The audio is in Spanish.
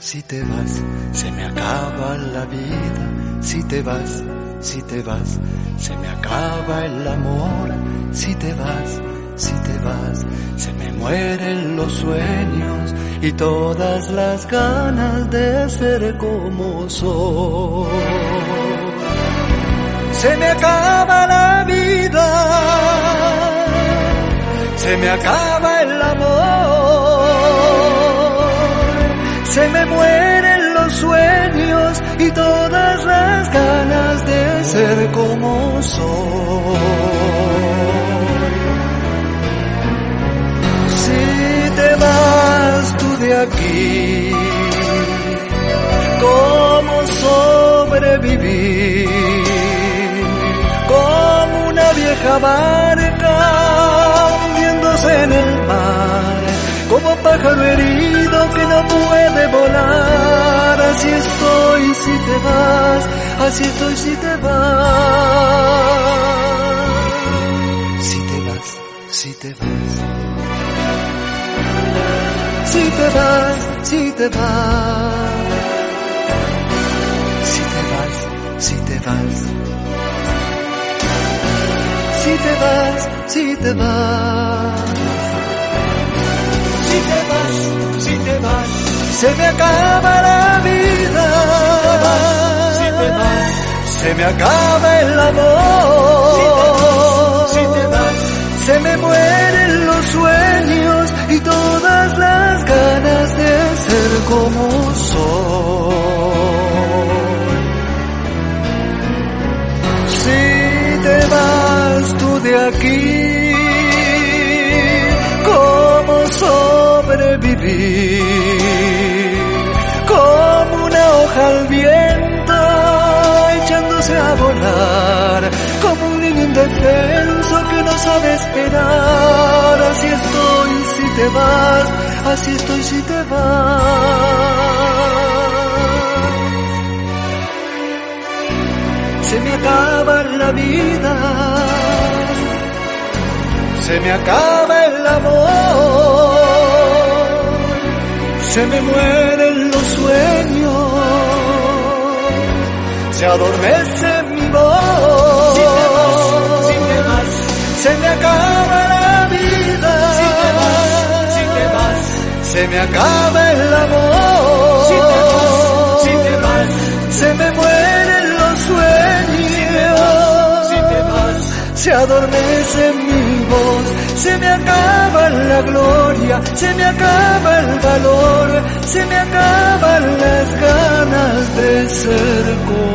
si te vas, se me acaba la vida. Si te vas, si te vas, se me acaba el amor. Si te vas, si te vas, se me mueren los sueños y todas las ganas de ser como soy. Se me acaba la vida, se me acaba el amor, se me mueren los sueños y todas las ganas de ser como soy. Si te vas tú de aquí, ¿cómo sobrevivir? Como una vieja barca hundiéndose en el mar, como pájaro herido que no puede volar. Así estoy si te vas, así estoy si te vas. Si te vas, si te vas, si te vas, si te vas, si te vas, si te vas, si te vas, si te vas, si te vas, si te vas, se me acaba la vida, si te vas, se me acaba el amor, si te vas, se me mueren los sueños y todas las ganas de ser como soy. Si te vas tú de aquí, ¿cómo sobrevivir? Como una hoja al viento echándose a volar, como un niño indefenso que no sabe esperar. Así estoy si te vas, así estoy si te vas. Se me acaba la vida, se me acaba el amor, se me mueren los sueños, se adormece mi voz. Si te vas, si te vas, se me acaba la vida. Si te vas, si te vas, se me acaba el amor. Si te vas, si te vas, se me mueren los sueños. Si te vas, se adormece mi voz, se me acaba la gloria, se me acaba el valor, se me acaban las ganas de ser como